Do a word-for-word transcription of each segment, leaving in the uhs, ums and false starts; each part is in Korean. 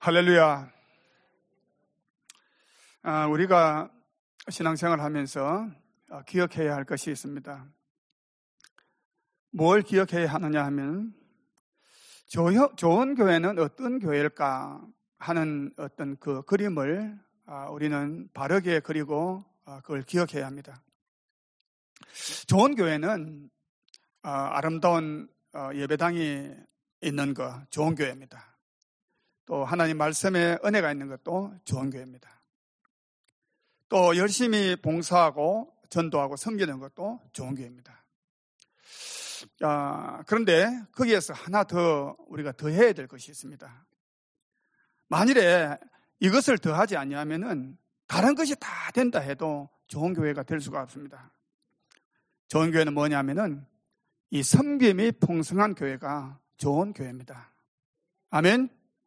할렐루야. 아, 우리가 신앙생활을 하면서 기억해야 할 것이 있습니다. 뭘 기억해야 하느냐 하면 좋은 교회는 어떤 교회일까 하는 어떤 그 그림을 우리는 바르게 그리고 그걸 기억해야 합니다. 좋은 교회는 아름다운 예배당이 있는 거 좋은 교회입니다. 또 하나님 말씀에 은혜가 있는 것도 좋은 교회입니다. 또 열심히 봉사하고 전도하고 섬기는 것도 좋은 교회입니다. 아, 그런데 거기에서 하나 더 우리가 더 해야 될 것이 있습니다. 만일에 이것을 더하지 아니하면은 다른 것이 다 된다 해도 좋은 교회가 될 수가 없습니다. 좋은 교회는 뭐냐면은 이 섬김이 풍성한 교회가 좋은 교회입니다. 아멘.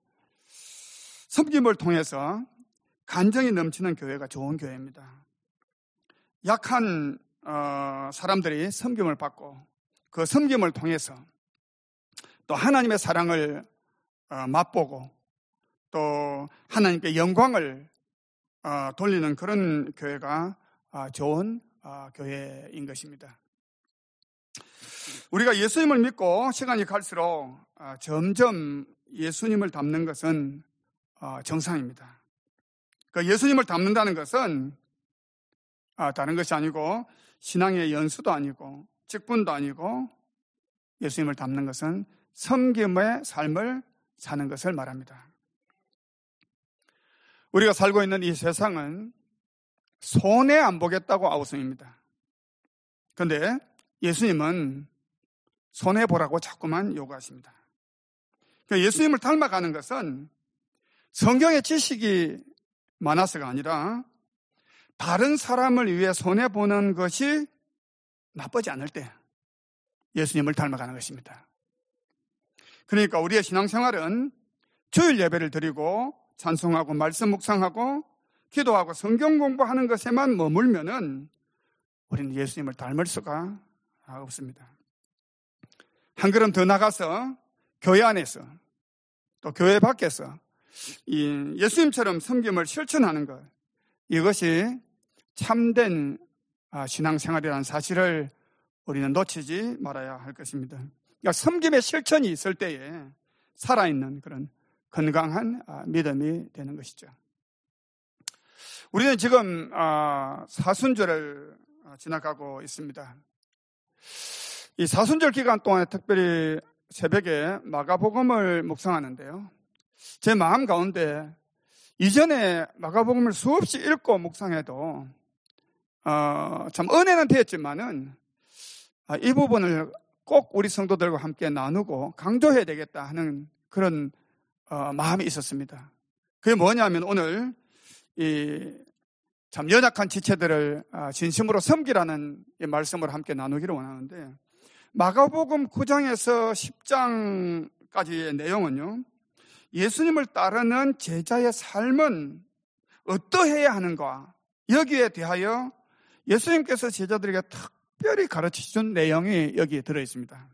섬김을 통해서 간정이 넘치는 교회가 좋은 교회입니다. 약한 어, 사람들이 섬김을 받고 그 섬김을 통해서 또 하나님의 사랑을 어, 맛보고 또 하나님께 영광을 어, 돌리는 그런 교회가 어, 좋은 어, 교회인 것입니다. 우리가 예수님을 믿고 시간이 갈수록 어, 점점 예수님을 닮는 것은 어, 정상입니다. 그 예수님을 닮는다는 것은 아, 다른 것이 아니고 신앙의 연수도 아니고 직분도 아니고 예수님을 닮는 것은 섬김의 삶을 사는 것을 말합니다. 우리가 살고 있는 이 세상은 손해 안 보겠다고 아우성입니다. 그런데 예수님은 손해 보라고 자꾸만 요구하십니다. 그러니까 예수님을 닮아가는 것은 성경의 지식이 많아서가 아니라 다른 사람을 위해 손해보는 것이 나쁘지 않을 때 예수님을 닮아가는 것입니다. 그러니까 우리의 신앙생활은 주일 예배를 드리고 찬송하고 말씀 묵상하고 기도하고 성경 공부하는 것에만 머물면은 우리는 예수님을 닮을 수가 없습니다. 한 걸음 더 나가서 교회 안에서 또 교회 밖에서 이 예수님처럼 섬김을 실천하는 것, 이것이 참된 신앙생활이라는 사실을 우리는 놓치지 말아야 할 것입니다. 그러니까 섬김의 실천이 있을 때에 살아있는 그런 건강한 믿음이 되는 것이죠. 우리는 지금 사순절을 지나가고 있습니다. 이 사순절 기간 동안에 특별히 새벽에 마가복음을 묵상하는데요. 제 마음 가운데 이전에 마가복음을 수없이 읽고 묵상해도 어, 참 은혜는 되었지만은 아, 이 부분을 꼭 우리 성도들과 함께 나누고 강조해야 되겠다 하는 그런 어, 마음이 있었습니다. 그게 뭐냐면 오늘 이 참 연약한 지체들을 진심으로 섬기라는 이 말씀을 함께 나누기를 원하는데, 마가복음 구 장에서 십 장까지의 내용은요, 예수님을 따르는 제자의 삶은 어떠해야 하는가, 여기에 대하여 예수님께서 제자들에게 특별히 가르치신 내용이 여기에 들어있습니다.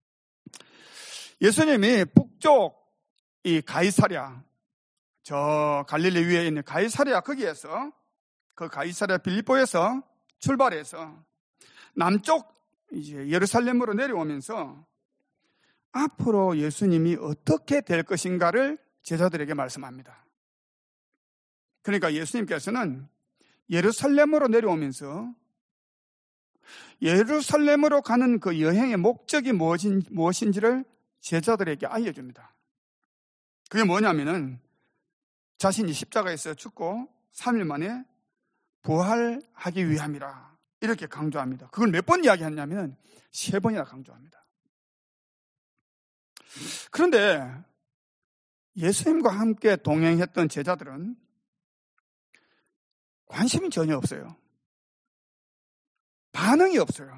예수님이 북쪽 이 가이사랴, 저 갈릴리 위에 있는 가이사랴, 거기에서 그 가이사랴 빌립보에서 출발해서 남쪽 이제 예루살렘으로 내려오면서 앞으로 예수님이 어떻게 될 것인가를 제자들에게 말씀합니다. 그러니까 예수님께서는 예루살렘으로 내려오면서 예루살렘으로 가는 그 여행의 목적이 무엇인지를 제자들에게 알려줍니다. 그게 뭐냐면은 자신이 십자가에서 죽고 삼 일 만에 부활하기 위함이라 이렇게 강조합니다. 그걸 몇 번 이야기했냐면 세 번이나 강조합니다. 그런데 예수님과 함께 동행했던 제자들은 관심이 전혀 없어요. 반응이 없어요.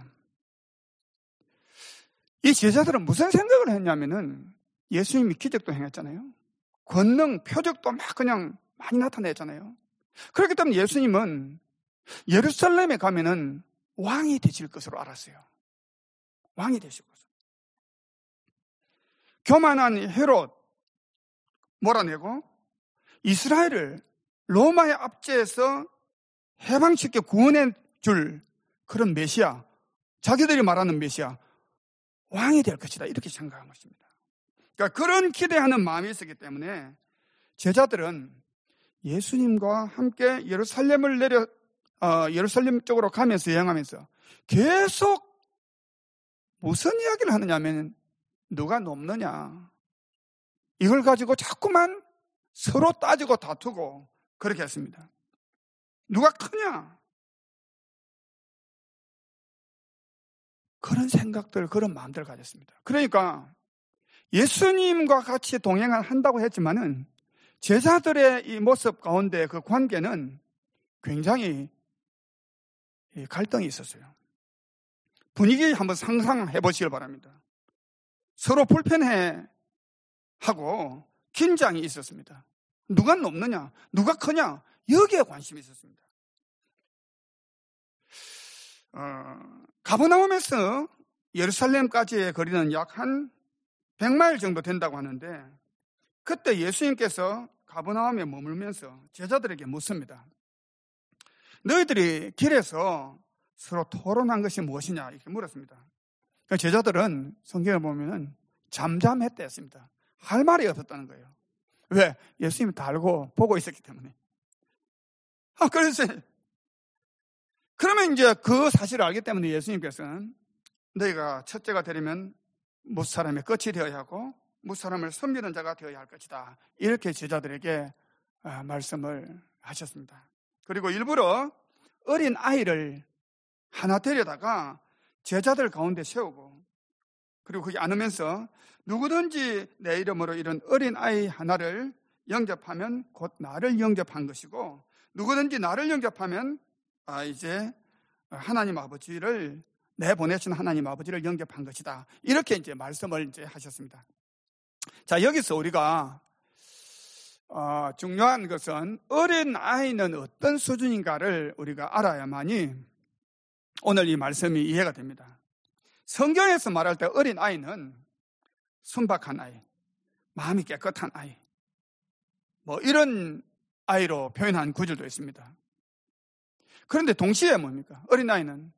이 제자들은 무슨 생각을 했냐면은 예수님이 기적도 행했잖아요. 권능, 표적도 막 그냥 많이 나타냈잖아요. 그렇기 때문에 예수님은 예루살렘에 가면은 왕이 되실 것으로 알았어요. 왕이 되실 것으로. 교만한 헤롯 몰아내고 이스라엘을 로마의 압제에서 해방시켜 구원해 줄 그런 메시아, 자기들이 말하는 메시아, 왕이 될 것이다, 이렇게 생각한 것입니다. 그러니까 그런 기대하는 마음이 있었기 때문에 제자들은 예수님과 함께 예루살렘을 내려 어, 예루살렘 쪽으로 가면서 여행하면서 계속 무슨 이야기를 하느냐면 누가 높느냐, 이걸 가지고 자꾸만 서로 따지고 다투고 그렇게 했습니다. 누가 크냐, 그런 생각들, 그런 마음들을 가졌습니다. 그러니까 예수님과 같이 동행을 한다고 했지만은 제자들의 이 모습 가운데 그 관계는 굉장히 갈등이 있었어요. 분위기 한번 상상해 보시길 바랍니다. 서로 불편해 하고 긴장이 있었습니다. 누가 높느냐, 누가 크냐, 여기에 관심이 있었습니다. 어, 가버나움에서 예루살렘까지의 거리는 약 한 백 마일 정도 된다고 하는데, 그때 예수님께서 가버나움에 머물면서 제자들에게 묻습니다. 너희들이 길에서 서로 토론한 것이 무엇이냐, 이렇게 물었습니다. 제자들은 성경을 보면은 잠잠했다 했습니다. 할 말이 없었다는 거예요. 왜? 예수님이 다 알고 보고 있었기 때문에. 아, 그래서 그러면 이제 그 사실을 알기 때문에 예수님께서는 너희가 첫째가 되려면 무사람의 끝이 되어야 하고 무사람을 섬기는 자가 되어야 할 것이다, 이렇게 제자들에게 말씀을 하셨습니다. 그리고 일부러 어린 아이를 하나 데려다가 제자들 가운데 세우고, 그리고 그게 안으면서 누구든지 내 이름으로 이런 어린 아이 하나를 영접하면 곧 나를 영접한 것이고, 누구든지 나를 영접하면 아, 이제 하나님 아버지를, 내보내신 하나님 아버지를 영접한 것이다, 이렇게 이제 말씀을 이제 하셨습니다. 자, 여기서 우리가 어, 중요한 것은 어린 아이는 어떤 수준인가를 우리가 알아야만이 오늘 이 말씀이 이해가 됩니다. 성경에서 말할 때 어린 아이는 순박한 아이, 마음이 깨끗한 아이, 뭐 이런 아이로 표현한 구절도 있습니다. 그런데 동시에 뭡니까? 어린 아이는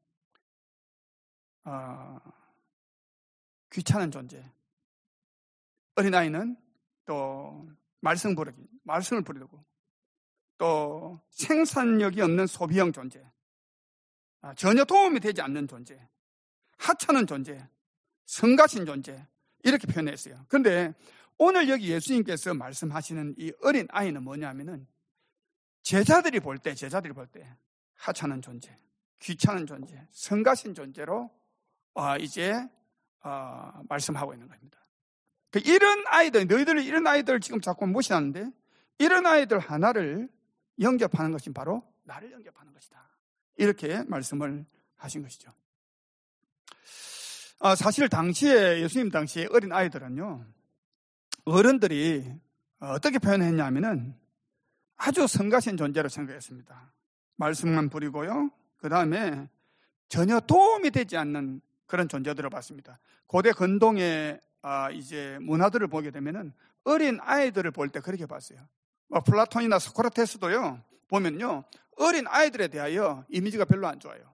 어, 귀찮은 존재, 어린 아이는 또 말썽 부르기, 말썽을 부리고, 또 생산력이 없는 소비형 존재, 전혀 도움이 되지 않는 존재, 하찮은 존재, 성가신 존재, 이렇게 표현했어요. 그런데 오늘 여기 예수님께서 말씀하시는 이 어린 아이는 뭐냐면은 제자들이 볼 때, 제자들이 볼 때 하찮은 존재, 귀찮은 존재, 성가신 존재로 어, 이제 어, 말씀하고 있는 겁니다. 그 이런 아이들, 너희들 이런 아이들 지금 자꾸 무시하는데, 이런 아이들 하나를 영접하는 것이 바로 나를 영접하는 것이다, 이렇게 말씀을 하신 것이죠. 아, 사실 당시에, 예수님 당시에 어린 아이들은요, 어른들이 어떻게 표현했냐면은 아주 성가신 존재로 생각했습니다. 말씀만 부리고요, 그 다음에 전혀 도움이 되지 않는 그런 존재들을 봤습니다. 고대 근동의 아, 이제 문화들을 보게 되면은 어린 아이들을 볼 때 그렇게 봤어요. 뭐 플라톤이나 소크라테스도요, 보면요, 어린 아이들에 대하여 이미지가 별로 안 좋아요.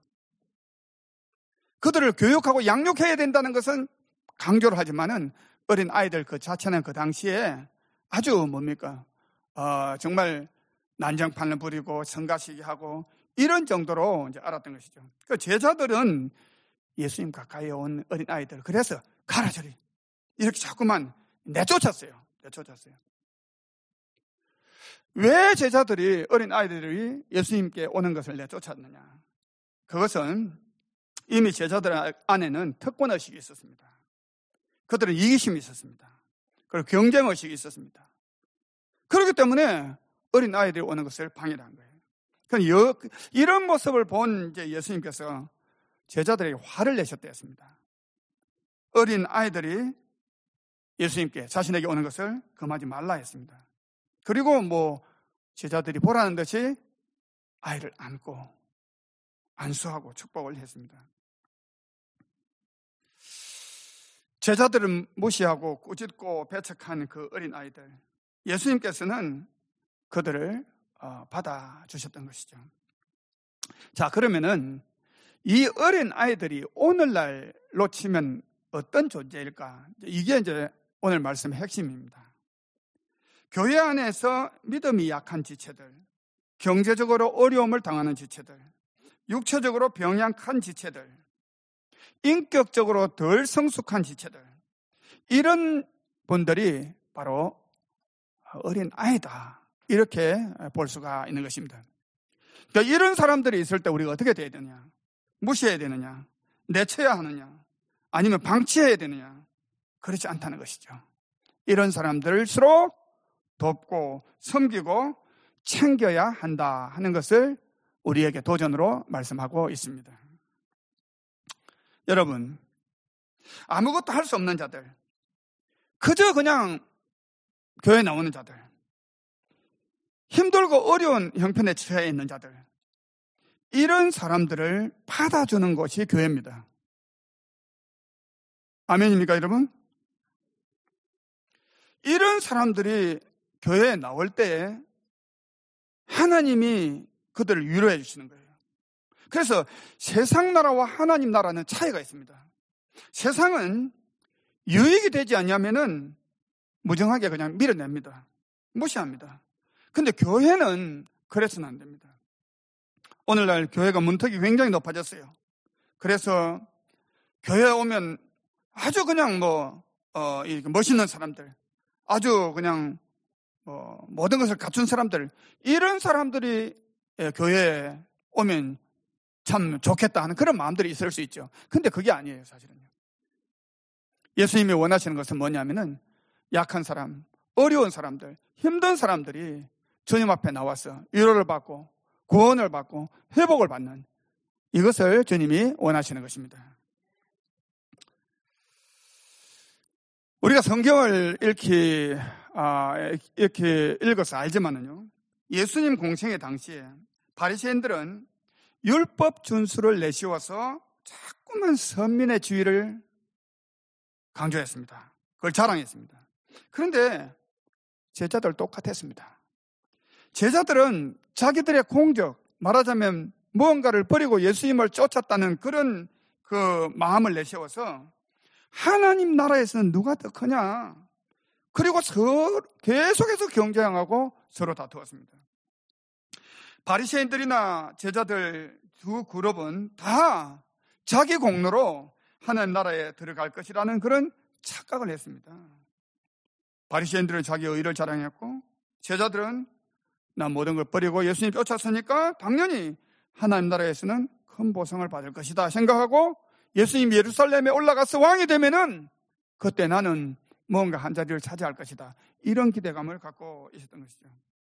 그들을 교육하고 양육해야 된다는 것은 강조를 하지만은 어린 아이들 그 자체는 그 당시에 아주 뭡니까? 어, 정말 난장판을 부리고 성가시게 하고 이런 정도로 이제 알았던 것이죠. 그 제자들은 예수님 가까이 온 어린 아이들, 그래서 가라 저리, 이렇게 자꾸만 내쫓았어요. 내쫓았어요. 왜 제자들이, 어린 아이들이 예수님께 오는 것을 내쫓았느냐? 그것은 이미 제자들 안에는 특권의식이 있었습니다. 그들은 이기심이 있었습니다. 그리고 경쟁의식이 있었습니다. 그렇기 때문에 어린 아이들이 오는 것을 방해를 한 거예요. 이런 모습을 본 이제 예수님께서 제자들에게 화를 내셨다 했습니다. 어린 아이들이 예수님께, 자신에게 오는 것을 금하지 말라 했습니다. 그리고 뭐 제자들이 보라는 듯이 아이를 안고 안수하고 축복을 했습니다. 제자들은 무시하고 꾸짖고 배척한 그 어린 아이들, 예수님께서는 그들을 받아주셨던 것이죠. 자, 그러면은 이 어린 아이들이 오늘날로 치면 어떤 존재일까? 이게 이제 오늘 말씀의 핵심입니다. 교회 안에서 믿음이 약한 지체들, 경제적으로 어려움을 당하는 지체들, 육체적으로 병약한 지체들, 인격적으로 덜 성숙한 지체들, 이런 분들이 바로 어린 아이다, 이렇게 볼 수가 있는 것입니다. 그러니까 이런 사람들이 있을 때 우리가 어떻게 돼야 되느냐? 무시해야 되느냐? 내쳐야 하느냐? 아니면 방치해야 되느냐? 그렇지 않다는 것이죠. 이런 사람들일수록 돕고 섬기고 챙겨야 한다 하는 것을 우리에게 도전으로 말씀하고 있습니다. 여러분, 아무것도 할 수 없는 자들, 그저 그냥 교회에 나오는 자들, 힘들고 어려운 형편에 처해 있는 자들, 이런 사람들을 받아주는 것이 교회입니다. 아멘입니까, 여러분? 이런 사람들이 교회에 나올 때 하나님이 그들을 위로해 주시는 거예요. 그래서 세상 나라와 하나님 나라는 차이가 있습니다. 세상은 유익이 되지 않냐면은 무정하게 그냥 밀어냅니다. 무시합니다. 근데 교회는 그래서는 안 됩니다. 오늘날 교회가 문턱이 굉장히 높아졌어요. 그래서 교회에 오면 아주 그냥 뭐, 어, 멋있는 사람들, 아주 그냥 뭐 모든 것을 갖춘 사람들, 이런 사람들이 교회에 오면 참 좋겠다 하는 그런 마음들이 있을 수 있죠. 근데 그게 아니에요, 사실은요. 예수님이 원하시는 것은 뭐냐면은 약한 사람, 어려운 사람들, 힘든 사람들이 주님 앞에 나와서 위로를 받고 구원을 받고 회복을 받는, 이것을 주님이 원하시는 것입니다. 우리가 성경을 이렇게, 아, 이렇게 읽어서 알지만은요, 예수님 공생의 당시에 바리새인들은 율법 준수를 내세워서 자꾸만 선민의 지위를 강조했습니다. 그걸 자랑했습니다. 그런데 제자들 똑같았습니다. 제자들은 자기들의 공적, 말하자면 무언가를 버리고 예수님을 쫓았다는 그런 그 마음을 내세워서 하나님 나라에서는 누가 더 크냐, 그리고 서로 계속해서 경쟁하고 서로 다투었습니다. 바리새인들이나 제자들 두 그룹은 다 자기 공로로 하나님 나라에 들어갈 것이라는 그런 착각을 했습니다. 바리새인들은 자기 의를 자랑했고, 제자들은 나 모든 걸 버리고 예수님 쫓았으니까 당연히 하나님 나라에서는 큰 보상을 받을 것이다 생각하고, 예수님 예루살렘에 올라가서 왕이 되면은 그때 나는 뭔가 한 자리를 차지할 것이다, 이런 기대감을 갖고 있었던 것이죠.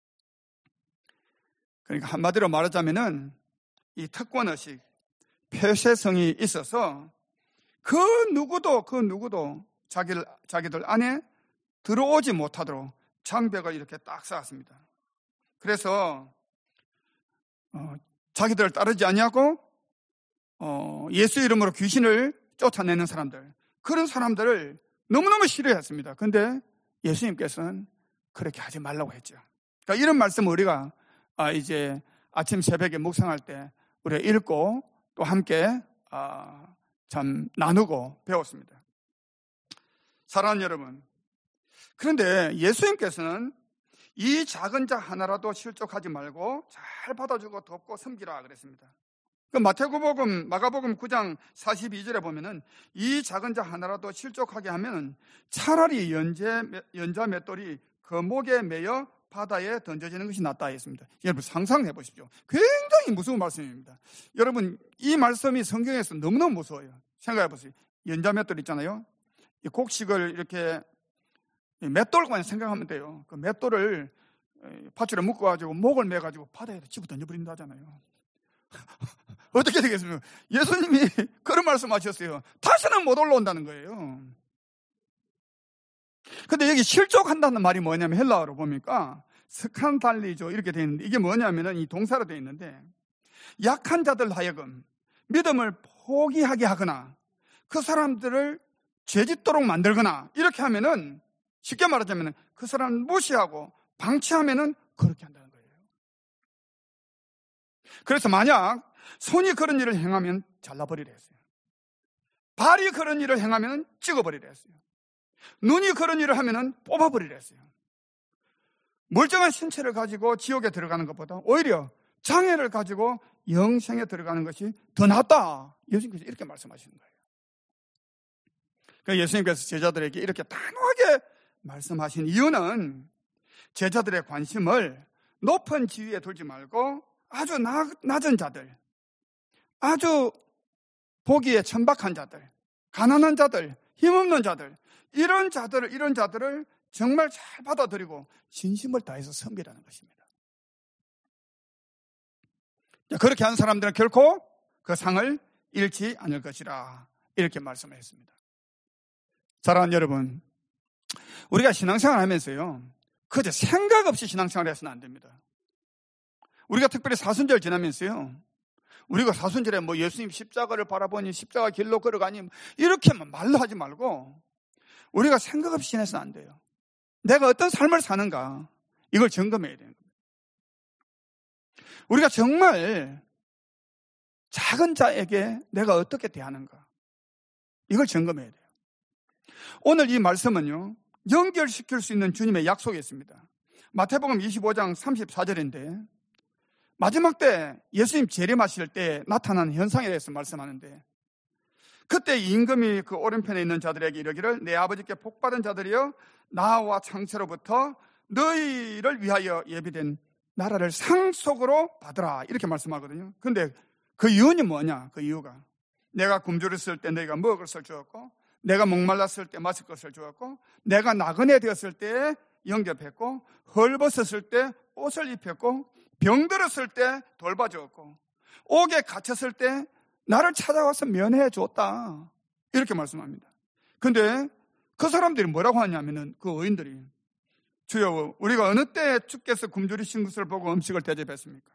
그러니까 한마디로 말하자면은 이 특권의식, 폐쇄성이 있어서 그 누구도 그 누구도 자기를, 자기들 안에 들어오지 못하도록 장벽을 이렇게 딱 쌓았습니다. 그래서 어, 자기들을 따르지 아니하고 어, 예수 이름으로 귀신을 쫓아내는 사람들, 그런 사람들을 너무너무 싫어했습니다. 그런데 예수님께서는 그렇게 하지 말라고 했죠. 그러니까 이런 말씀을 우리가 아, 이제 아침 새벽에 묵상할 때 우리가 읽고 또 함께 아, 참 나누고 배웠습니다. 사랑하는 여러분, 그런데 예수님께서는 이 작은 자 하나라도 실족하지 말고 잘 받아주고 돕고 섬기라 그랬습니다. 그 마태복음, 마가복음 구 장 사십이 절에 보면은 이 작은 자 하나라도 실족하게 하면 차라리 연재, 연자 맷돌이 그 목에 매여 바다에 던져지는 것이 낫다 했습니다. 여러분 상상해 보십시오. 굉장히 무서운 말씀입니다. 여러분 이 말씀이 성경에서 너무너무 무서워요. 생각해 보세요. 연자 맷돌 있잖아요. 이 곡식을 이렇게 맷돌만 생각하면 돼요. 그 맷돌을 밧줄에 묶어가지고 목을 매가지고 바다에 집어 던져버린다 하잖아요. 어떻게 되겠습니까? 예수님이 그런 말씀하셨어요. 다시는 못 올라온다는 거예요. 근데 여기 실족한다는 말이 뭐냐면 헬라어로 보니까 스칸달리조 이렇게 되어 있는데, 이게 뭐냐면은 이 동사로 되어 있는데, 약한 자들 하여금 믿음을 포기하게 하거나 그 사람들을 죄짓도록 만들거나 이렇게 하면은, 쉽게 말하자면 그 사람을 무시하고 방치하면은 그렇게 한다. 그래서 만약 손이 그런 일을 행하면 잘라버리려 했어요. 발이 그런 일을 행하면 찍어버리려 했어요. 눈이 그런 일을 하면 뽑아버리려 했어요. 멀쩡한 신체를 가지고 지옥에 들어가는 것보다 오히려 장애를 가지고 영생에 들어가는 것이 더 낫다. 예수님께서 이렇게 말씀하시는 거예요. 그러니까 예수님께서 제자들에게 이렇게 단호하게 말씀하신 이유는 제자들의 관심을 높은 지위에 두지 말고 아주 낮은 자들, 아주 보기에 천박한 자들, 가난한 자들, 힘없는 자들, 이런 자들을, 이런 자들을 정말 잘 받아들이고 진심을 다해서 섬기라는 것입니다. 그렇게 한 사람들은 결코 그 상을 잃지 않을 것이라 이렇게 말씀했습니다. 사랑하는 여러분, 우리가 신앙생활 하면서요, 그저 생각 없이 신앙생활 해서는 안 됩니다. 우리가 특별히 사순절 지나면서요, 우리가 사순절에 뭐 예수님 십자가를 바라보니 십자가 길로 걸어가니 이렇게만 말로 하지 말고 우리가 생각 없이 지내서는 안 돼요. 내가 어떤 삶을 사는가 이걸 점검해야 되는 겁니다. 우리가 정말 작은 자에게 내가 어떻게 대하는가 이걸 점검해야 돼요. 오늘 이 말씀은요, 연결시킬 수 있는 주님의 약속이 있습니다. 마태복음 이십오 장 삼십사 절인데 마지막 때 예수님 재림하실 때 나타난 현상에 대해서 말씀하는데, 그때 임금이 그 오른편에 있는 자들에게 이르기를 내 아버지께 복받은 자들이여 나와 창세로부터 너희를 위하여 예비된 나라를 상속으로 받으라 이렇게 말씀하거든요. 그런데 그 이유는 뭐냐? 그 이유가 내가 굶주렸을 쓸 때 너희가 먹을 것을 주었고, 내가 목말랐을 때 마실 것을 주었고, 내가 나그네 되었을 때 영접했고, 헐벗었을 때 옷을 입혔고, 병들었을 때 돌봐주었고, 옥에 갇혔을 때 나를 찾아와서 면회해 줬다 이렇게 말씀합니다. 근데 그 사람들이 뭐라고 하냐면은, 그 의인들이 주여 우리가 어느 때 주께서 굶주리신 것을 보고 음식을 대접했습니까?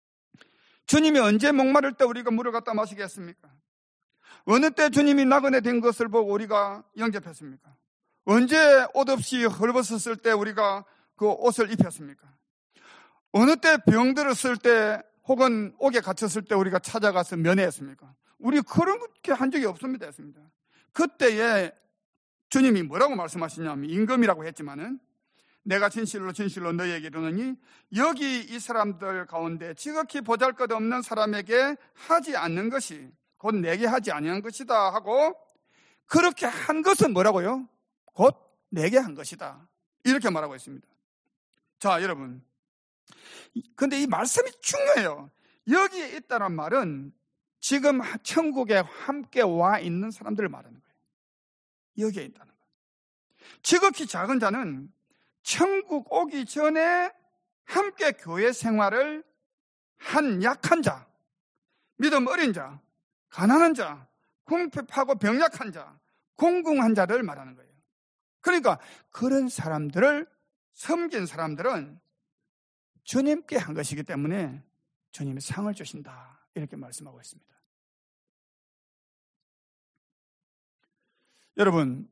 주님이 언제 목마를 때 우리가 물을 갖다 마시게 했습니까? 어느 때 주님이 나그네 된 것을 보고 우리가 영접했습니까? 언제 옷 없이 헐벗었을 때 우리가 그 옷을 입혔습니까? 어느 때 병들었을 때 혹은 옥에 갇혔을 때 우리가 찾아가서 면회했습니까? 우리 그렇게 한 적이 없습니다. 했습니다. 그때에 주님이 뭐라고 말씀하시냐면, 임금이라고 했지만은 내가 진실로 진실로 너희에게 이르노니 여기 이 사람들 가운데 지극히 보잘것없는 사람에게 하지 않는 것이 곧 내게 하지 아니한 것이다 하고, 그렇게 한 것은 뭐라고요? 곧 내게 한 것이다 이렇게 말하고 있습니다. 자, 여러분, 근데 이 말씀이 중요해요. 여기에 있다는 말은 지금 천국에 함께 와 있는 사람들을 말하는 거예요. 여기에 있다는 거예요. 지극히 작은 자는 천국 오기 전에 함께 교회 생활을 한 약한 자, 믿음 어린 자, 가난한 자, 궁핍하고 병약한 자, 공궁한 자를 말하는 거예요. 그러니까 그런 사람들을 섬긴 사람들은 주님께 한 것이기 때문에 주님이 상을 주신다 이렇게 말씀하고 있습니다. 여러분,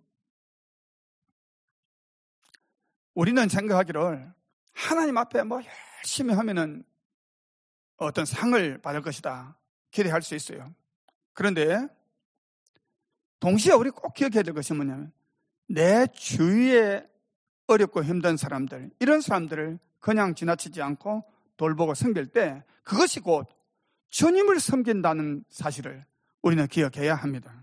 우리는 생각하기를 하나님 앞에 뭐 열심히 하면은 어떤 상을 받을 것이다 기대할 수 있어요. 그런데 동시에 우리 꼭 기억해야 될 것이 뭐냐면, 내 주위에 어렵고 힘든 사람들, 이런 사람들을 그냥 지나치지 않고 돌보고 섬길 때 그것이 곧 주님을 섬긴다는 사실을 우리는 기억해야 합니다.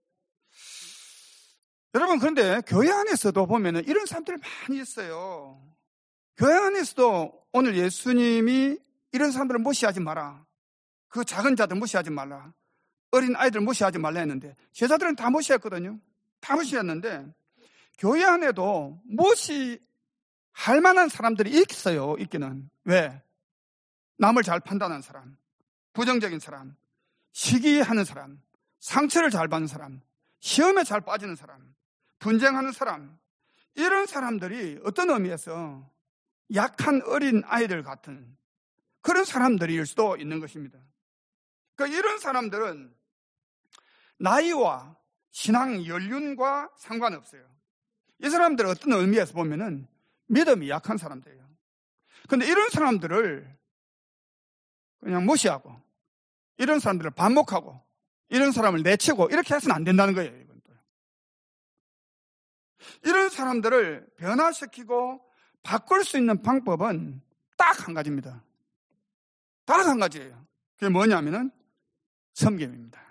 여러분, 그런데 교회 안에서도 보면은 이런 사람들 많이 있어요. 교회 안에서도 오늘 예수님이 이런 사람들을 무시하지 마라, 그 작은 자들 무시하지 말라, 어린 아이들 무시하지 말라 했는데 제자들은 다 무시했거든요. 다 무시했는데 교회 안에도 무시할 만한 사람들이 있어요. 있기는. 왜? 남을 잘 판단하는 사람, 부정적인 사람, 시기하는 사람, 상처를 잘 받는 사람, 시험에 잘 빠지는 사람, 분쟁하는 사람, 이런 사람들이 어떤 의미에서 약한 어린 아이들 같은 그런 사람들일 수도 있는 것입니다. 그러니까 이런 사람들은 나이와 신앙 연륜과 상관없어요. 이 사람들은 어떤 의미에서 보면은 믿음이 약한 사람들이에요. 그런데 이런 사람들을 그냥 무시하고 이런 사람들을 반목하고 이런 사람을 내치고 이렇게 해서는 안 된다는 거예요. 이건 또. 이런 사람들을 변화시키고 바꿀 수 있는 방법은 딱 한 가지입니다. 딱 한 가지예요. 그게 뭐냐면은 섬김입니다.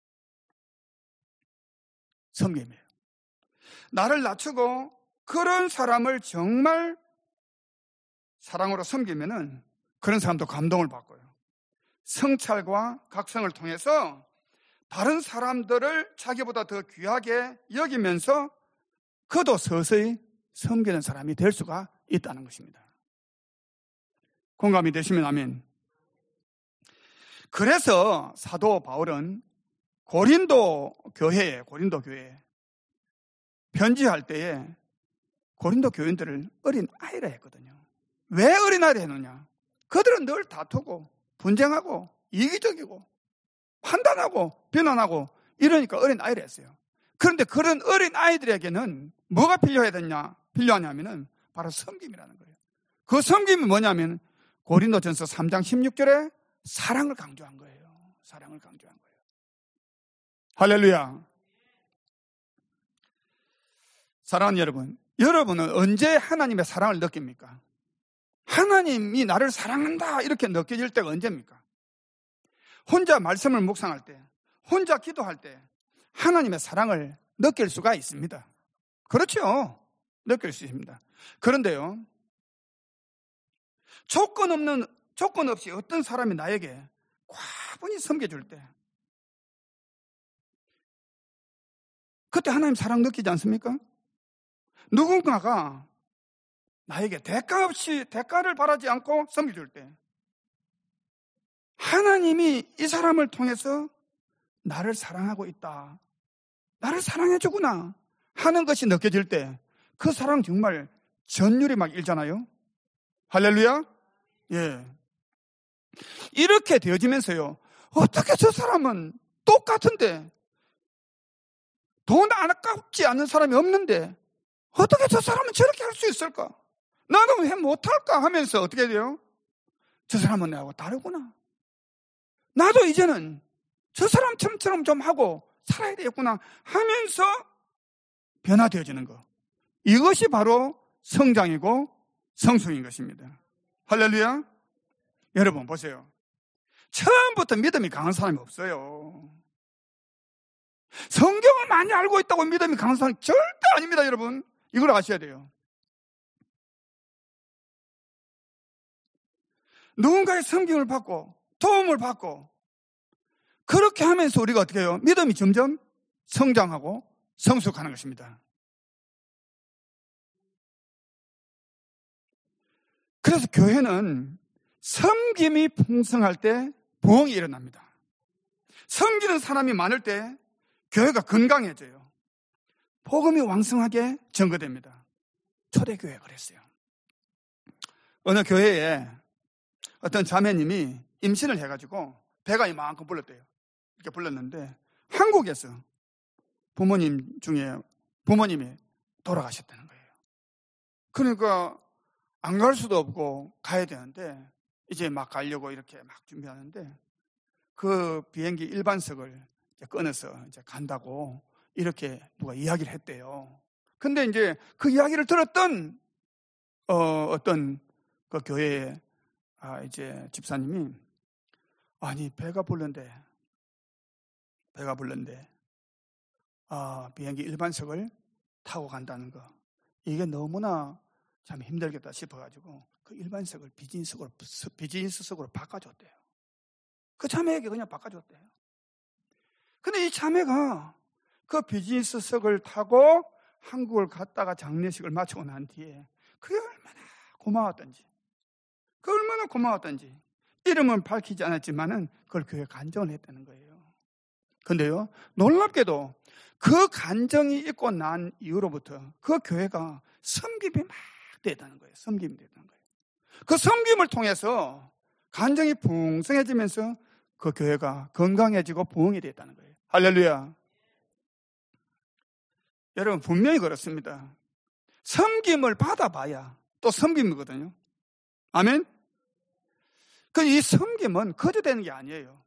섬김이에요. 나를 낮추고 그런 사람을 정말 사랑으로 섬기면은 그런 사람도 감동을 받고요. 성찰과 각성을 통해서 다른 사람들을 자기보다 더 귀하게 여기면서 그도 서서히 섬기는 사람이 될 수가 있다는 것입니다. 공감이 되시면 아멘. 그래서 사도 바울은 고린도 교회에, 고린도 교회에 편지할 때에 고린도 교인들을 어린 아이라 했거든요. 왜 어린 아이라 했느냐? 그들은 늘 다투고 분쟁하고 이기적이고 판단하고 비난하고 이러니까 어린 아이라 했어요. 그런데 그런 어린 아이들에게는 뭐가 필요해야 되냐? 필요하냐면은 바로 섬김이라는 거예요. 그 섬김이 뭐냐면 고린도전서 삼 장 십육 절에 사랑을 강조한 거예요. 사랑을 강조한 거예요. 할렐루야. 사랑하는 여러분, 여러분은 언제 하나님의 사랑을 느낍니까? 하나님이 나를 사랑한다 이렇게 느껴질 때가 언제입니까? 혼자 말씀을 묵상할 때, 혼자 기도할 때 하나님의 사랑을 느낄 수가 있습니다. 그렇죠? 느낄 수 있습니다. 그런데요, 조건 없는, 조건 없이 어떤 사람이 나에게 과분히 섬겨줄 때, 그때 하나님 사랑 느끼지 않습니까? 누군가가 나에게 대가 없이, 대가를 바라지 않고 섬겨줄 때, 하나님이 이 사람을 통해서 나를 사랑하고 있다, 나를 사랑해주구나 하는 것이 느껴질 때, 그 사랑 정말 전율이 막 일잖아요. 할렐루야. 예. 이렇게 되어지면서요, 어떻게 저 사람은 똑같은데, 돈 아깝지 않은 사람이 없는데 어떻게 저 사람은 저렇게 할 수 있을까? 나는 왜 못할까 하면서 어떻게 돼요? 저 사람은 나하고 다르구나. 나도 이제는 저 사람처럼 좀 하고 살아야 되겠구나 하면서 변화되어지는 거. 이것이 바로 성장이고 성숙인 것입니다. 할렐루야. 여러분 보세요. 처음부터 믿음이 강한 사람이 없어요. 성경을 많이 알고 있다고 믿음이 강한 사람이 절대 아닙니다. 여러분, 이걸 아셔야 돼요. 누군가의 성경을 받고 도움을 받고 그렇게 하면서 우리가 어떻게 해요? 믿음이 점점 성장하고 성숙하는 것입니다. 그래서 교회는 섬김이 풍성할 때 부흥이 일어납니다. 섬기는 사람이 많을 때 교회가 건강해져요. 복음이 왕성하게 증거됩니다. 초대교회가 그랬어요. 어느 교회에 어떤 자매님이 임신을 해가지고 배가 이만큼 불렀대요. 이렇게 불렀는데 한국에서 부모님 중에 부모님이 돌아가셨다는 거예요. 그러니까 안 갈 수도 없고 가야 되는데 이제 막 가려고 이렇게 막 준비하는데 그 비행기 일반석을 이제 끊어서 이제 간다고 이렇게 누가 이야기를 했대요. 근데 이제 그 이야기를 들었던 어, 어떤 그 교회의 아, 이제 집사님이 아니 배가 불른데 배가 불른데 아, 비행기 일반석을 타고 간다는 거 이게 너무나 참 힘들겠다 싶어가지고 그 일반석을 비즈니스석으로 비즈니스석으로 바꿔줬대요. 그 자매에게 그냥 바꿔줬대요. 근데 이 자매가 그 비즈니스석을 타고 한국을 갔다가 장례식을 마치고 난 뒤에 그게 얼마나 고마웠던지 그 얼마나 고마웠던지 이름은 밝히지 않았지만은 그걸 교회에 간증을 했다는 거예요. 근데요, 놀랍게도 그 간증이 있고 난 이후로부터 그 교회가 섬김이 막 됐다는 거예요. 섬김이 됐다는 거예요. 그 섬김을 통해서 간증이 풍성해지면서 그 교회가 건강해지고 부흥이 됐다는 거예요. 할렐루야. 여러분 분명히 그렇습니다. 섬김을 받아봐야 또 섬김이거든요. 아멘. 그 이 섬김은 거저 되는 게 아니에요.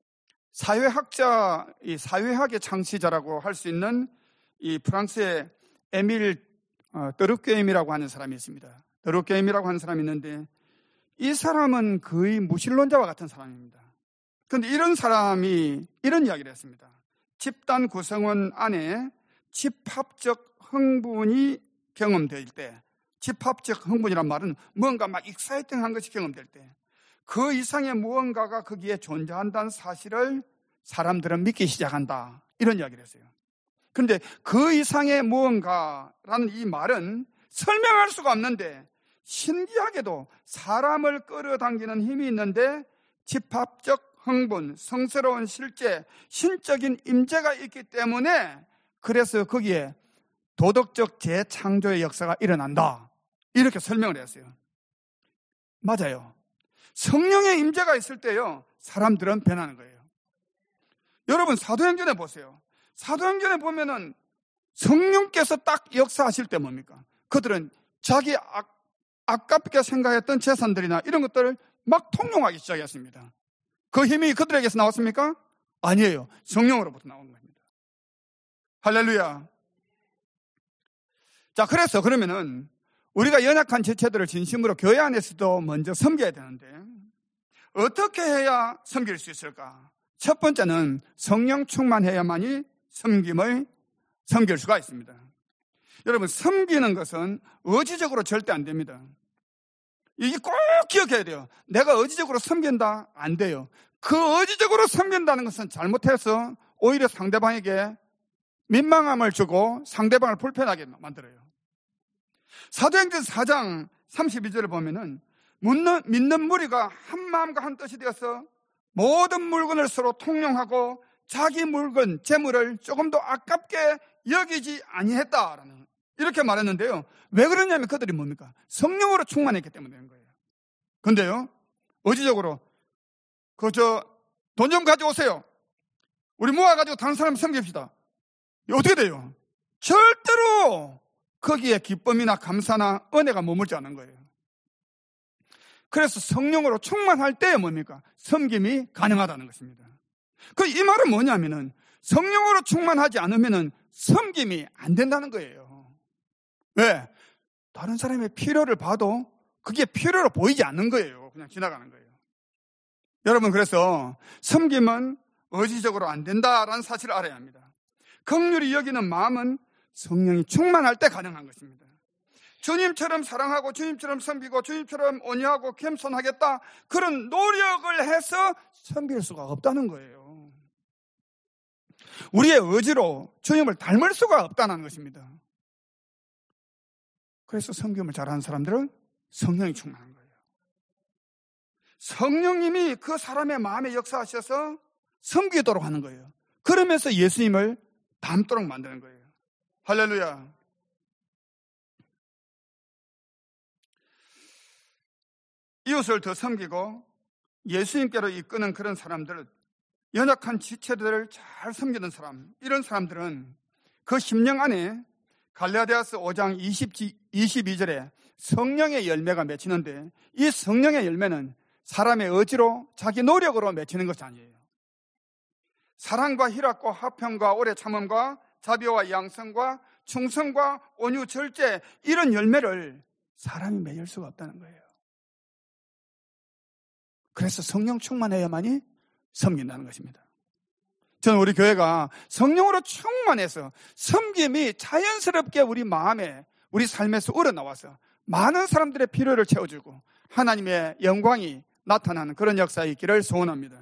사회학자, 이 사회학의 창시자라고 할 수 있는 이 프랑스의 에밀 어, 드루케임이라고 하는 사람이 있습니다. 드루케임이라고 하는 사람이 있는데 이 사람은 거의 무신론자와 같은 사람입니다. 그런데 이런 사람이 이런 이야기를 했습니다. 집단 구성원 안에 집합적 흥분이 경험될 때, 집합적 흥분이란 말은 뭔가 막 익사이팅한 것이 경험될 때 그 이상의 무언가가 거기에 존재한다는 사실을 사람들은 믿기 시작한다. 이런 이야기를 했어요. 그런데 그 이상의 무언가라는 이 말은 설명할 수가 없는데 신기하게도 사람을 끌어당기는 힘이 있는데 집합적 흥분, 성스러운 실제, 신적인 임재가 있기 때문에 그래서 거기에 도덕적 재창조의 역사가 일어난다. 이렇게 설명을 했어요. 맞아요. 성령의 임재가 있을 때요, 사람들은 변하는 거예요. 여러분 사도행전에 보세요. 사도행전에 보면은 성령께서 딱 역사하실 때 뭡니까? 그들은 자기 아, 아깝게 생각했던 재산들이나 이런 것들을 막 통용하기 시작했습니다. 그 힘이 그들에게서 나왔습니까? 아니에요. 성령으로부터 나온 겁니다. 할렐루야. 자, 그래서 그러면은 우리가 연약한 지체들을 진심으로 교회 안에서도 먼저 섬겨야 되는데 어떻게 해야 섬길 수 있을까? 첫 번째는 성령 충만해야만이 섬김을 섬길 수가 있습니다. 여러분, 섬기는 것은 의지적으로 절대 안 됩니다. 이게 꼭 기억해야 돼요. 내가 의지적으로 섬긴다? 안 돼요. 그 의지적으로 섬긴다는 것은 잘못해서 오히려 상대방에게 민망함을 주고 상대방을 불편하게 만들어요. 사도행전 사 장 삼십이 절을 보면은 믿는, 믿는 무리가 한 마음과 한 뜻이 되어서 모든 물건을 서로 통용하고 자기 물건, 재물을 조금도 아깝게 여기지 아니했다라는 이렇게 말했는데요. 왜 그러냐면 그들이 뭡니까? 성령으로 충만했기 때문에 되는 거예요. 근데요, 의지적으로 그 저 돈 좀 가져오세요. 우리 모아가지고 다른 사람 섬깁시다. 어떻게 돼요? 절대로 거기에 기쁨이나 감사나 은혜가 머물지 않는 거예요. 그래서 성령으로 충만할 때 뭡니까? 섬김이 가능하다는 것입니다. 그 이 말은 뭐냐면은 성령으로 충만하지 않으면은 섬김이 안 된다는 거예요. 왜? 다른 사람의 필요를 봐도 그게 필요로 보이지 않는 거예요. 그냥 지나가는 거예요. 여러분, 그래서 섬김은 의지적으로 안 된다라는 사실을 알아야 합니다. 긍휼히 여기는 마음은 성령이 충만할 때 가능한 것입니다. 주님처럼 사랑하고 주님처럼 섬기고 주님처럼 온유하고 겸손하겠다, 그런 노력을 해서 섬길 수가 없다는 거예요. 우리의 의지로 주님을 닮을 수가 없다는 것입니다. 그래서 섬김을 잘하는 사람들은 성령이 충만한 거예요. 성령님이 그 사람의 마음에 역사하셔서 섬기도록 하는 거예요. 그러면서 예수님을 닮도록 만드는 거예요. 할렐루야. 이웃을 더 섬기고 예수님께로 이끄는 그런 사람들, 연약한 지체들을 잘 섬기는 사람, 이런 사람들은 그 심령 안에 갈라디아서 오 장 이십이 절에 성령의 열매가 맺히는데, 이 성령의 열매는 사람의 의지로 자기 노력으로 맺히는 것이 아니에요. 사랑과 희락과 화평과 오래 참음과 자비와 양성과 충성과 온유 절제, 이런 열매를 사람이 맺을 수가 없다는 거예요. 그래서 성령 충만해야만이 섬긴다는 것입니다. 저는 우리 교회가 성령으로 충만해서 섬김이 자연스럽게 우리 마음에, 우리 삶에서 우러나와서 많은 사람들의 필요를 채워주고 하나님의 영광이 나타나는 그런 역사가 있기를 소원합니다.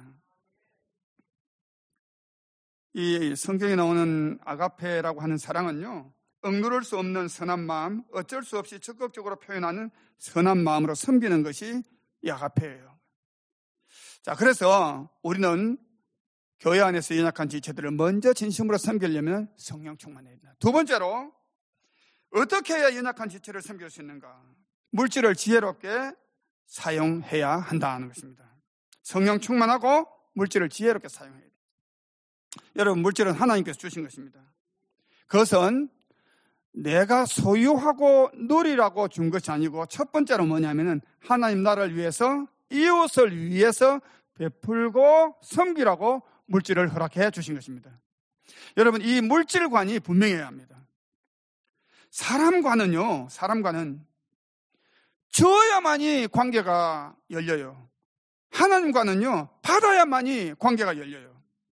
이 성경에 나오는 아가페라고 하는 사랑은요, 억누를 수 없는 선한 마음, 어쩔 수 없이 적극적으로 표현하는 선한 마음으로 섬기는 것이 이 아가페예요. 자, 그래서 우리는 교회 안에서 연약한 지체들을 먼저 진심으로 섬기려면 성령 충만해야 된다. 두 번째로, 어떻게 해야 연약한 지체를 섬길 수 있는가? 물질을 지혜롭게 사용해야 한다는 것입니다. 성령 충만하고 물질을 지혜롭게 사용해야 돼요. 여러분, 물질은 하나님께서 주신 것입니다. 그것은 내가 소유하고 누리라고 준 것이 아니고, 첫 번째로 뭐냐면은 하나님 나라를 위해서 이웃을 위해서 베풀고 섬기라고 물질을 허락해 주신 것입니다. 여러분, 이 물질관이 분명해야 합니다. 사람과는요, 사람과는 줘야만이 관계가 열려요. 하나님과는요, 받아야만이 관계가 열려요.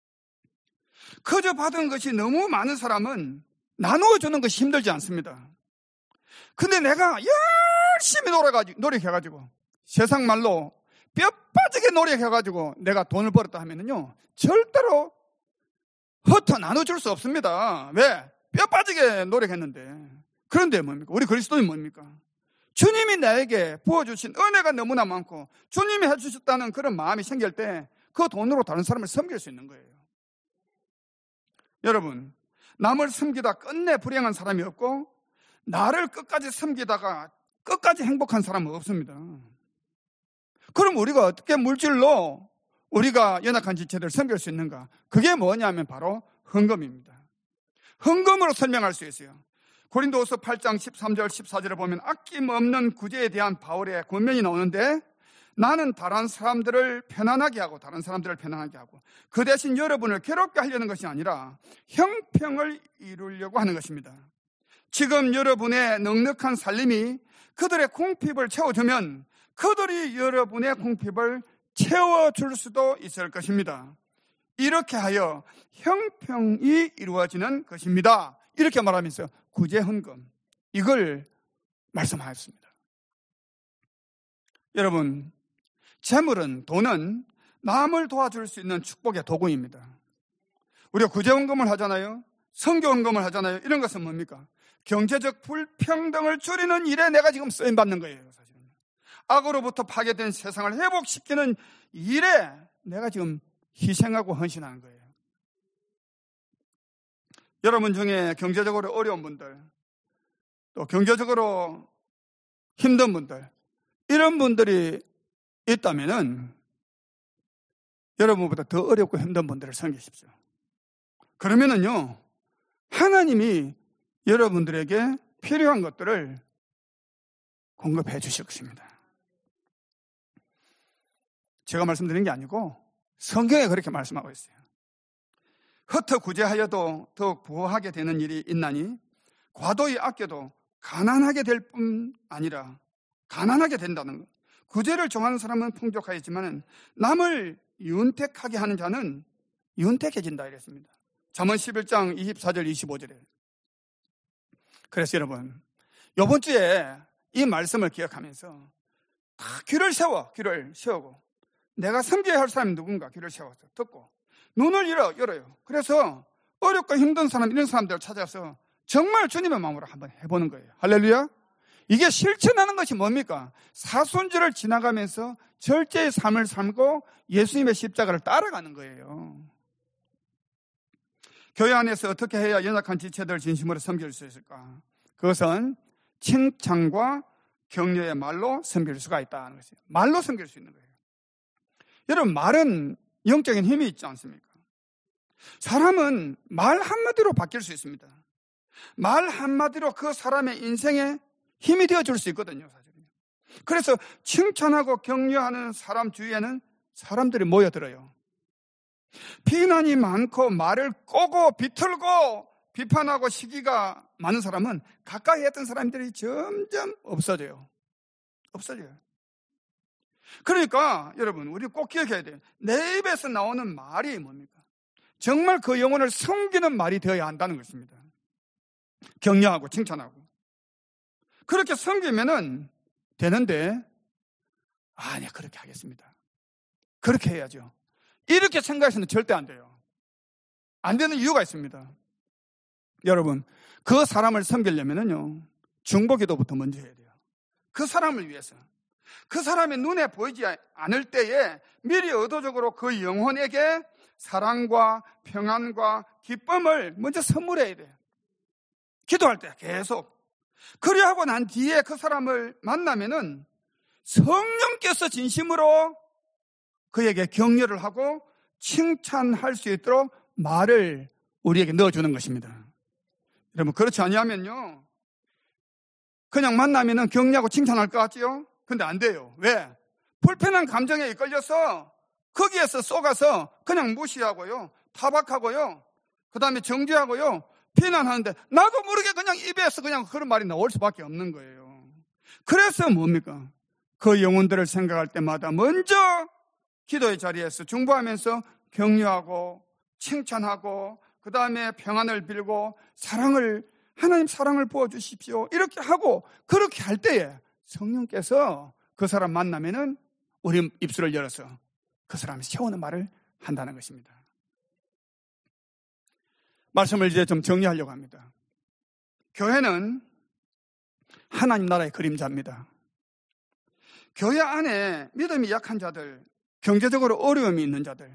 그저 받은 것이 너무 많은 사람은 나누어주는 것이 힘들지 않습니다. 근데 내가 열심히 노력해가지고, 노력해가지고 세상 말로 뼈 빠지게 노력해가지고 내가 돈을 벌었다 하면은요, 절대로 흩어 나눠줄 수 없습니다. 왜? 뼈 빠지게 노력했는데. 그런데 뭡니까? 우리 그리스도인 뭡니까? 주님이 나에게 부어주신 은혜가 너무나 많고 주님이 해주셨다는 그런 마음이 생길 때 그 돈으로 다른 사람을 섬길 수 있는 거예요. 여러분, 남을 섬기다 끝내 불행한 사람이 없고 나를 끝까지 섬기다가 끝까지 행복한 사람은 없습니다. 그럼 우리가 어떻게 물질로 우리가 연약한 지체들을 섬길 수 있는가? 그게 뭐냐면 바로 헌금입니다. 헌금으로 설명할 수 있어요. 고린도후서 팔 장 십삼 절 십사 절에 보면 아낌없는 구제에 대한 바울의 권면이 나오는데, 나는 다른 사람들을 편안하게 하고 다른 사람들을 편안하게 하고 그 대신 여러분을 괴롭게 하려는 것이 아니라 형평을 이루려고 하는 것입니다. 지금 여러분의 넉넉한 살림이 그들의 궁핍을 채워주면 그들이 여러분의 궁핍을 채워줄 수도 있을 것입니다. 이렇게 하여 형평이 이루어지는 것입니다. 이렇게 말하면서 구제 헌금, 이걸 말씀하였습니다. 여러분, 재물은, 돈은 남을 도와줄 수 있는 축복의 도구입니다. 우리가 구제 헌금을 하잖아요. 선교 헌금을 하잖아요. 이런 것은 뭡니까? 경제적 불평등을 줄이는 일에 내가 지금 쓰임 받는 거예요. 사실은 악으로부터 파괴된 세상을 회복시키는 일에 내가 지금 희생하고 헌신하는 거예요. 여러분 중에 경제적으로 어려운 분들, 또 경제적으로 힘든 분들, 이런 분들이 있다면은 여러분보다 더 어렵고 힘든 분들을 섬기십시오. 그러면은요, 하나님이 여러분들에게 필요한 것들을 공급해 주실 것입니다. 제가 말씀드린 게 아니고 성경에 그렇게 말씀하고 있어요. 흩어 구제하여도 더욱 부하게 되는 일이 있나니 과도히 아껴도 가난하게 될 뿐 아니라 가난하게 된다는 것. 구제를 좋아하는 사람은 풍족하겠지만 남을 윤택하게 하는 자는 윤택해진다 이랬습니다. 잠언 십일 장 이십사 절 이십오 절에. 그래서 여러분, 이번 주에 이 말씀을 기억하면서 다 귀를 세워, 귀를 세우고 내가 섬겨야 할 사람이 누군가 귀를 세워서 듣고 눈을 열어, 열어요. 그래서 어렵고 힘든 사람, 이런 사람들을 찾아서 정말 주님의 마음으로 한번 해보는 거예요. 할렐루야. 이게 실천하는 것이 뭡니까? 사순절을 지나가면서 절제의 삶을 살고 예수님의 십자가를 따라가는 거예요. 교회 안에서 어떻게 해야 연약한 지체들 진심으로 섬길 수 있을까? 그것은 칭찬과 격려의 말로 섬길 수가 있다는 것이에요. 말로 섬길 수 있는 거예요. 여러분, 말은 영적인 힘이 있지 않습니까? 사람은 말 한마디로 바뀔 수 있습니다. 말 한마디로 그 사람의 인생에 힘이 되어줄 수 있거든요, 사실은. 그래서 칭찬하고 격려하는 사람 주위에는 사람들이 모여들어요. 비난이 많고 말을 꼬고 비틀고 비판하고 시기가 많은 사람은 가까이 했던 사람들이 점점 없어져요. 없어져요. 그러니까 여러분, 우리 꼭 기억해야 돼요. 내 입에서 나오는 말이 뭡니까? 정말 그 영혼을 섬기는 말이 되어야 한다는 것입니다. 격려하고 칭찬하고. 그렇게 섬기면은 되는데, 아, 네, 그렇게 하겠습니다. 그렇게 해야죠. 이렇게 생각해서는 절대 안 돼요. 안 되는 이유가 있습니다. 여러분, 그 사람을 섬기려면은요, 중보기도부터 먼저 해야 돼요. 그 사람을 위해서. 그 사람의 눈에 보이지 않을 때에 미리 의도적으로 그 영혼에게 사랑과 평안과 기쁨을 먼저 선물해야 돼요. 기도할 때 계속. 그리하고 하고 난 뒤에 그 사람을 만나면은 성령께서 진심으로 그에게 격려를 하고 칭찬할 수 있도록 말을 우리에게 넣어주는 것입니다. 여러분, 그렇지 아니하면요, 그냥 만나면은 격려하고 칭찬할 것 같지요? 근데 안 돼요. 왜? 불편한 감정에 이끌려서 거기에서 쏘가서 그냥 무시하고요, 타박하고요, 그 다음에 정죄하고요, 비난하는데 나도 모르게 그냥 입에서 그냥 그런 말이 나올 수밖에 없는 거예요. 그래서 뭡니까? 그 영혼들을 생각할 때마다 먼저 기도의 자리에서 중보하면서 격려하고 칭찬하고 그 다음에 평안을 빌고 사랑을, 하나님 사랑을 부어주십시오 이렇게 하고, 그렇게 할 때에 성령께서 그 사람 만나면은 우리 입술을 열어서 그 사람이 세우는 말을 한다는 것입니다. 말씀을 이제 좀 정리하려고 합니다. 교회는 하나님 나라의 그림자입니다. 교회 안에 믿음이 약한 자들, 경제적으로 어려움이 있는 자들,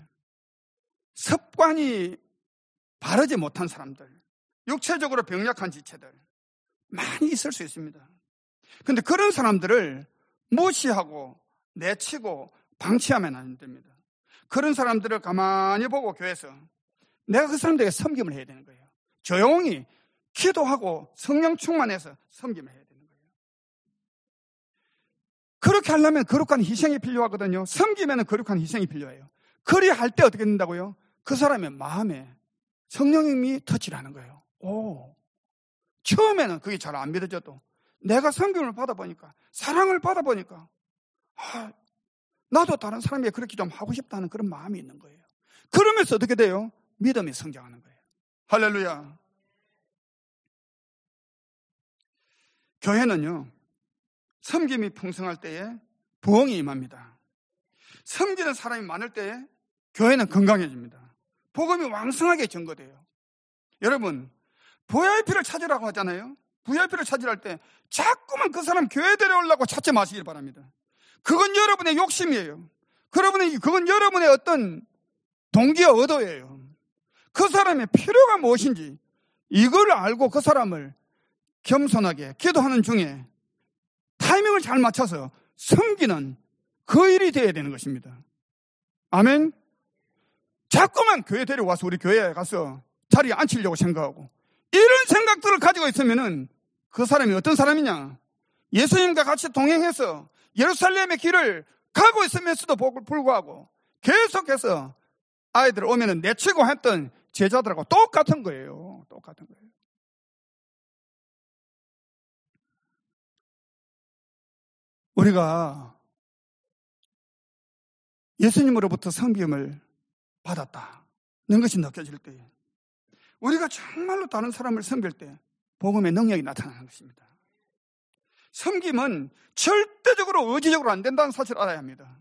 습관이 바르지 못한 사람들, 육체적으로 병약한 지체들 많이 있을 수 있습니다. 그런데 그런 사람들을 무시하고 내치고 방치하면 안 됩니다. 그런 사람들을 가만히 보고 교회에서 내가 그 사람들에게 섬김을 해야 되는 거예요. 조용히 기도하고 성령 충만해서 섬김을 해야 되는 거예요. 그렇게 하려면 거룩한 희생이 필요하거든요. 섬기면 거룩한 희생이 필요해요. 그리할 때 어떻게 된다고요? 그 사람의 마음에 성령님이 터치를 하는 거예요. 오, 처음에는 그게 잘 안 믿어져도 내가 섬김을 받아보니까, 사랑을 받아보니까, 아, 나도 다른 사람에게 그렇게 좀 하고 싶다는 그런 마음이 있는 거예요. 그러면서 어떻게 돼요? 믿음이 성장하는 거예요. 할렐루야. 교회는요, 섬김이 풍성할 때에 부흥이 임합니다. 섬기는 사람이 많을 때에 교회는 건강해집니다. 복음이 왕성하게 전거돼요. 여러분, 브이아이피를 찾으라고 하잖아요. 브이아이피를 찾으라 할 때 자꾸만 그 사람 교회 데려오려고 찾지 마시길 바랍니다. 그건 여러분의 욕심이에요. 그러분이 그건 여러분의 어떤 동기와 의도예요. 그 사람의 필요가 무엇인지 이걸 알고 그 사람을 겸손하게 기도하는 중에 타이밍을 잘 맞춰서 섬기는 그 일이 되어야 되는 것입니다. 아멘. 자꾸만 교회 데려와서 우리 교회에 가서 자리에 앉히려고 생각하고 이런 생각들을 가지고 있으면은 그 사람이 어떤 사람이냐? 예수님과 같이 동행해서 예루살렘의 길을 가고 있으면서도 불구하고 계속해서 아이들 오면은 내치고 했던 제자들하고 똑같은 거예요. 똑같은 거예요. 우리가 예수님으로부터 섬김을 받았다는 것이 느껴질 때, 우리가 정말로 다른 사람을 섬길 때 복음의 능력이 나타나는 것입니다. 섬김은 절대적으로 의지적으로 안 된다는 사실을 알아야 합니다.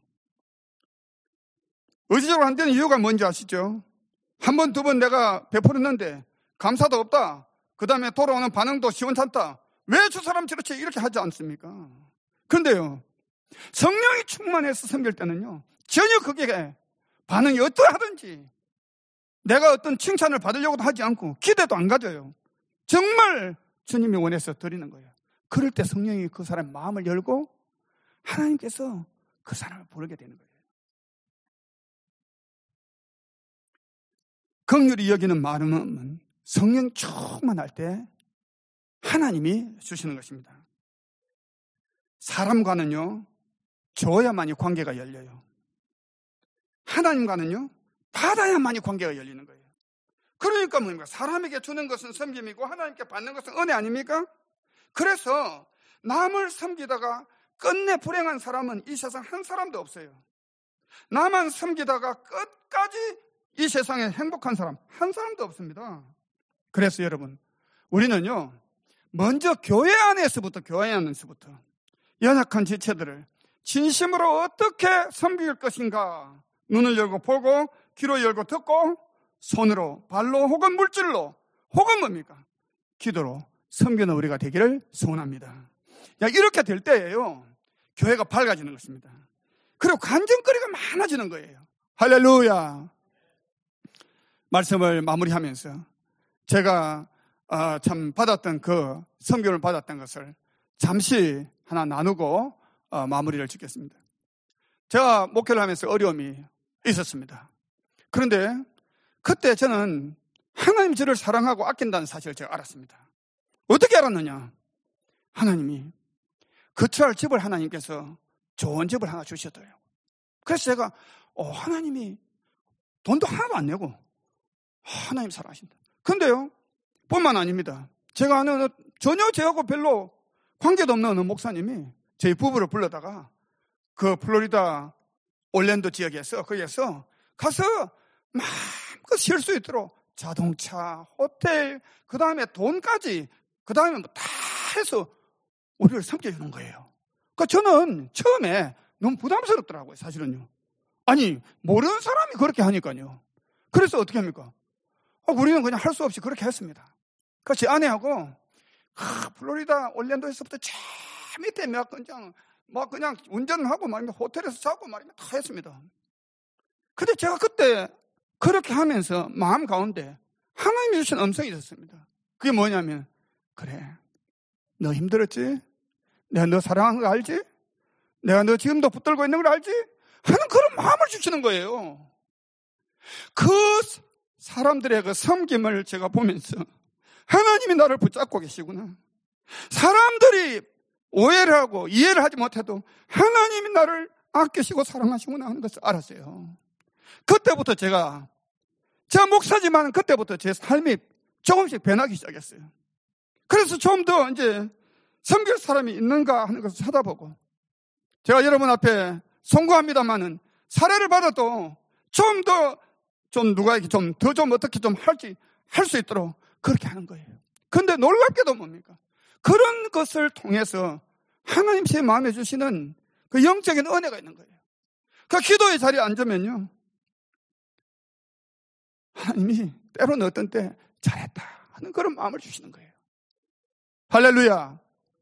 의지적으로 안 되는 이유가 뭔지 아시죠? 한 번, 두 번 내가 베풀었는데 감사도 없다, 그 다음에 돌아오는 반응도 시원찮다, 왜 저 사람 저렇게 이렇게 하지 않습니까? 그런데요, 성령이 충만해서 섬길 때는요, 전혀 그게 반응이 어떠하든지 내가 어떤 칭찬을 받으려고도 하지 않고 기대도 안 가져요. 정말 주님이 원해서 드리는 거예요. 그럴 때 성령이 그 사람의 마음을 열고 하나님께서 그 사람을 부르게 되는 거예요. 긍휼히 여기는 마음은 성령 충만할 때 하나님이 주시는 것입니다. 사람과는요, 줘야만이 관계가 열려요. 하나님과는요, 받아야만이 관계가 열리는 거예요. 그러니까 뭡니까? 사람에게 주는 것은 섬김이고 하나님께 받는 것은 은혜 아닙니까? 그래서 남을 섬기다가 끝내 불행한 사람은 이 세상 한 사람도 없어요. 나만 섬기다가 끝까지 이 세상에 행복한 사람 한 사람도 없습니다. 그래서 여러분, 우리는요, 먼저 교회 안에서부터 교회 안에서부터 연약한 지체들을 진심으로 어떻게 섬길 것인가, 눈을 열고 보고 귀로 열고 듣고 손으로 발로 혹은 물질로 혹은 뭡니까? 기도로 섬기는 우리가 되기를 소원합니다. 야, 이렇게 될 때예요, 교회가 밝아지는 것입니다. 그리고 간증거리가 많아지는 거예요. 할렐루야. 말씀을 마무리하면서 제가 어, 참 받았던 그 섬김을 받았던 것을 잠시 하나 나누고 어, 마무리를 짓겠습니다. 제가 목회를 하면서 어려움이 있었습니다. 그런데 그때 저는 하나님 저를 사랑하고 아낀다는 사실을 제가 알았습니다. 어떻게 알았느냐? 하나님이 거처할 집을 하나님께서 좋은 집을 하나 주셨더래요. 그래서 제가 어, 하나님이 돈도 하나도 안 내고 하나님 사랑하신다. 근데요, 뿐만 아닙니다. 제가 아는 전혀 저하고 별로 관계도 없는 어느 목사님이 저희 부부를 불러다가 그 플로리다 올랜도 지역에서 거기에서 가서 마음껏 쉴 수 있도록 자동차, 호텔, 그 다음에 돈까지, 그 다음에 뭐 다 해서 우리를 섬겨주는 거예요. 그러니까 저는 처음에 너무 부담스럽더라고요, 사실은요. 아니, 모르는 사람이 그렇게 하니까요. 그래서 어떻게 합니까? 어, 우리는 그냥 할 수 없이 그렇게 했습니다. 그래서 제 아내하고 아, 플로리다 올랜도에서부터 저 밑에 몇 그냥 막 그냥 운전하고 말이면 호텔에서 자고 말이면 다 했습니다. 근데 제가 그때 그렇게 하면서 마음 가운데 하나님이 주신 음성이 있었습니다. 그게 뭐냐면, 그래, 너 힘들었지? 내가 너 사랑하는 거 알지? 내가 너 지금도 붙들고 있는 걸 알지? 하는 그런 마음을 주시는 거예요. 그 사람들의 그 섬김을 제가 보면서 하나님이 나를 붙잡고 계시구나. 사람들이 오해를 하고 이해를 하지 못해도 하나님이 나를 아끼시고 사랑하시구나 하는 것을 알았어요. 그때부터 제가, 제가 목사지만 그때부터 제 삶이 조금씩 변하기 시작했어요. 그래서 좀 더 이제 섬길 사람이 있는가 하는 것을 찾아보고, 제가 여러분 앞에 송구합니다만은 사례를 받아도 좀 더 좀 누가 이렇게 좀 더 좀 어떻게 좀 할지 할 수 있도록 그렇게 하는 거예요. 근데 놀랍게도 뭡니까? 그런 것을 통해서 하나님 제 마음에 주시는 그 영적인 은혜가 있는 거예요. 그 기도의 자리에 앉으면요, 하나님이 때로는 어떤 때 잘했다 하는 그런 마음을 주시는 거예요. 할렐루야.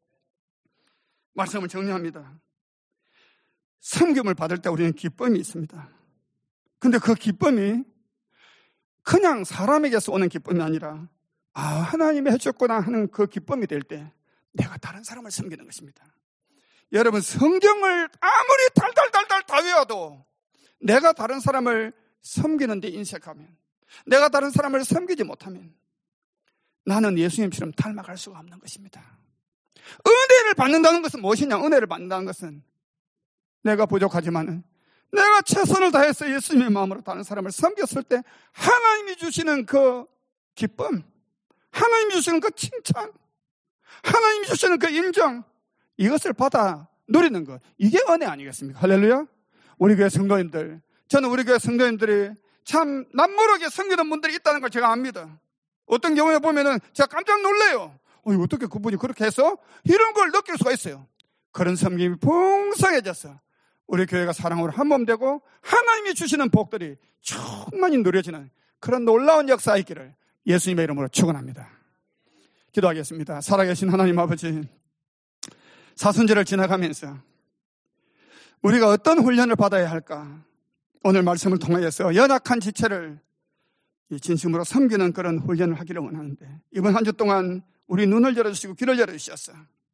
말씀을 정리합니다. 섬김을 받을 때 우리는 기쁨이 있습니다. 근데 그 기쁨이 그냥 사람에게서 오는 기쁨이 아니라, 아, 하나님이 해줬구나 하는 그 기쁨이 될 때 내가 다른 사람을 섬기는 것입니다. 여러분, 성경을 아무리 달달달달 다 외워도 내가 다른 사람을 섬기는 데 인색하면, 내가 다른 사람을 섬기지 못하면 나는 예수님처럼 닮아갈 수가 없는 것입니다. 은혜를 받는다는 것은 무엇이냐? 은혜를 받는다는 것은 내가 부족하지만은 내가 최선을 다해서 예수님의 마음으로 다른 사람을 섬겼을 때 하나님이 주시는 그 기쁨, 하나님이 주시는 그 칭찬, 하나님이 주시는 그 인정, 이것을 받아 누리는 것, 이게 은혜 아니겠습니까? 할렐루야. 우리 교회 성도님들, 저는 우리 교회 성도님들이 참 남모르게 섬기는 분들이 있다는 걸 제가 압니다. 어떤 경우에 보면은 제가 깜짝 놀래요. 어, 어떻게 그분이 그렇게 해서 이런 걸 느낄 수가 있어요. 그런 섬김이 풍성해져서 우리 교회가 사랑으로 한 몸 되고 하나님이 주시는 복들이 충만히 누려지는 그런 놀라운 역사 있기를 예수님의 이름으로 축원합니다. 기도하겠습니다. 살아계신 하나님 아버지, 사순절을 지나가면서 우리가 어떤 훈련을 받아야 할까? 오늘 말씀을 통하여서 연약한 지체를 진심으로 섬기는 그런 훈련을 하기를 원하는데, 이번 한 주 동안 우리 눈을 열어주시고 귀를 열어주셔서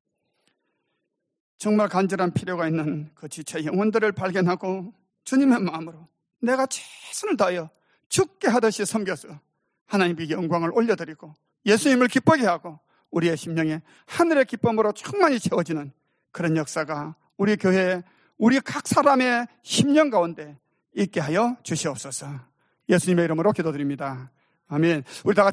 정말 간절한 필요가 있는 그 지체 영혼들을 발견하고 주님의 마음으로 내가 최선을 다하여 죽게 하듯이 섬겨서 하나님께 영광을 올려드리고 예수님을 기쁘게 하고 우리의 심령에 하늘의 기쁨으로 충만히 채워지는 그런 역사가 우리 교회에, 우리 각 사람의 심령 가운데 있게 하여 주시옵소서. 예수님의 이름으로 기도드립니다. 아멘. 우리 다 같이